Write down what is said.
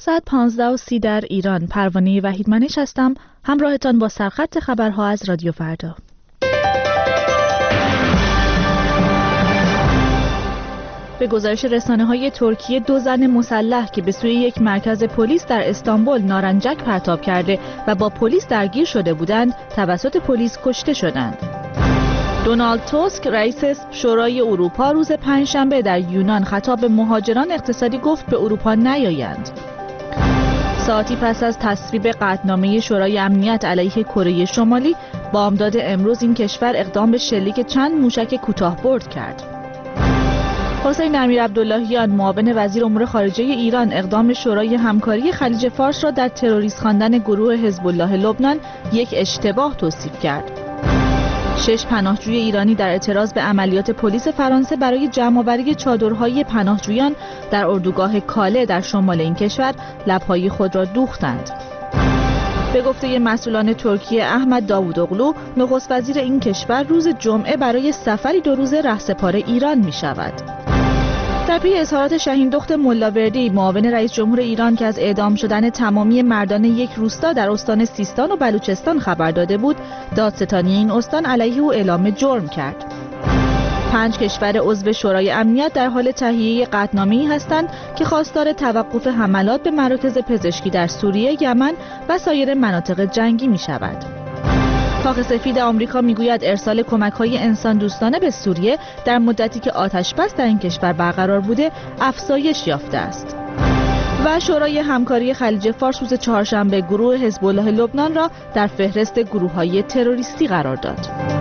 ساعت 15:30 در ایران. پروانه وحیدمنش هستم، همراهتان با سرخط خبرها از رادیو فردا. به گزارش رسانه‌های ترکیه 2 زن مسلح که به سوی یک مرکز پلیس در استانبول نارنجک پرتاب کرده و با پلیس درگیر شده بودند، توسط پلیس کشته شدند. دونالد توسک رئیس شورای اروپا روز پنجشنبه در یونان خطاب به مهاجران اقتصادی گفت به اروپا نیایند. ساعتی پس از تصویب قطعنامه شورای امنیت علیه کره شمالی، بامداد امروز این کشور اقدام به شلیک چند موشک کوتاه‌برد کرد. حسین امیرعبداللهیان معاون وزیر امور خارجه ایران اقدام شورای همکاری خلیج فارس را در تروریست خواندن گروه حزب الله لبنان یک اشتباه توصیف کرد. 6 پناهجوی ایرانی در اعتراض به عملیات پلیس فرانسه برای جمع‌آوری چادرهای پناهجویان در اردوگاه کاله در شمال این کشور لب‌های خود را دوختند. به گفته مسئولان ترکیه، احمد داوودوغلو نخست وزیر این کشور روز جمعه برای سفری 2 روزه رهسپار ایران می‌شود. در پی اظهارات شاهین-دخت ملاوردی معاون رئیس جمهور ایران که از اعدام شدن تمامی مردان یک روستا در استان سیستان و بلوچستان خبر داده بود، دادستانی این استان علیه او اعلام جرم کرد. 5 کشور عضو شورای امنیت در حال تهیه قطعنامه‌ای هستند که خواستار توقف حملات به مراکز پزشکی در سوریه، یمن و سایر مناطق جنگی می‌شود. کاخ سفید آمریکا میگوید ارسال کمک‌های انسان دوستانه به سوریه در مدتی که آتش‌بس در این کشور برقرار بوده افزایش یافته است. و شورای همکاری خلیج فارس روز چهارشنبه گروه حزب الله لبنان را در فهرست گروه‌های تروریستی قرار داد.